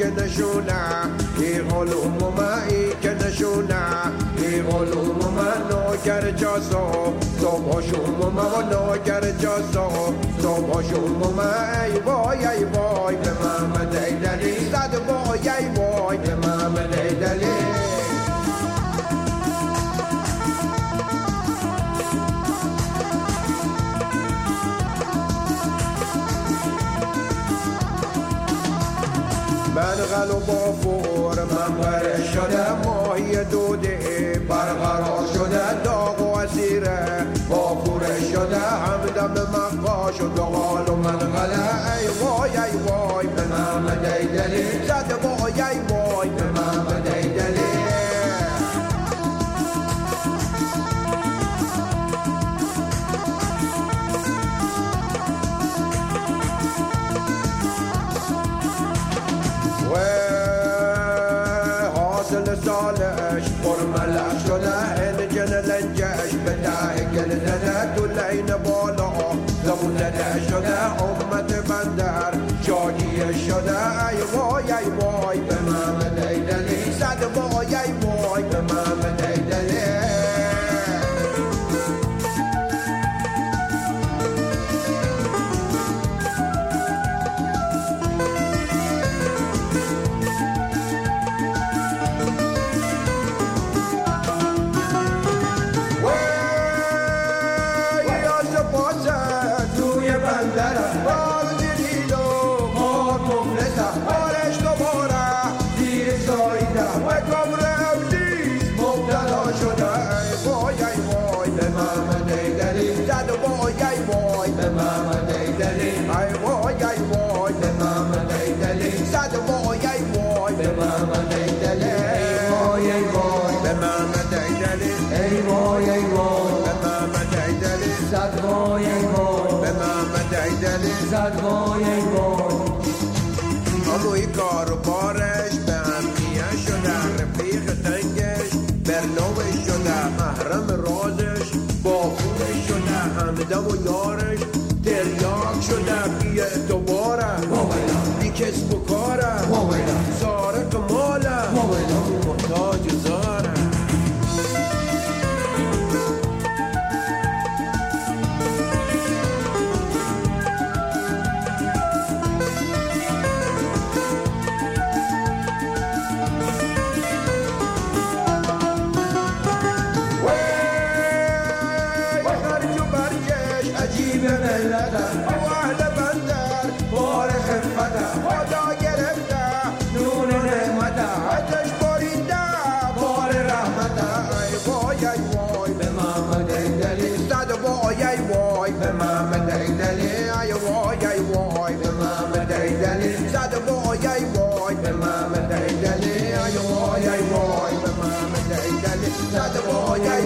که نشونه ای علوم مایی که نشونه ای علوم من نوکر جاسو صبح شوم ما نوکر جاسو صبح شوم ای وای به محمد ایدلی صد وای به محمد ایدلی من غلو بافور من غره شده ماهی دوده برقرار شده داغ و اسیره بافوره شده همدم مقاش و دغال و من غله ای وای به محمد ایدلی زد وای به محمد ایدلی سالش برملش شده انجن لنجش به ته گل زده تو لین بالا زبون زده شده امت بندر شادی شده ای وای به محمد ایدلی صد وای به محمد ایدلی اموی کار و بارش به همیه شده رفیق تنگش برنامش شده محرم رازش بافورش شده همدم و یارش تریاک شده بی اعتباره بی کسب و کاره سارق ماله محتاج زاره Why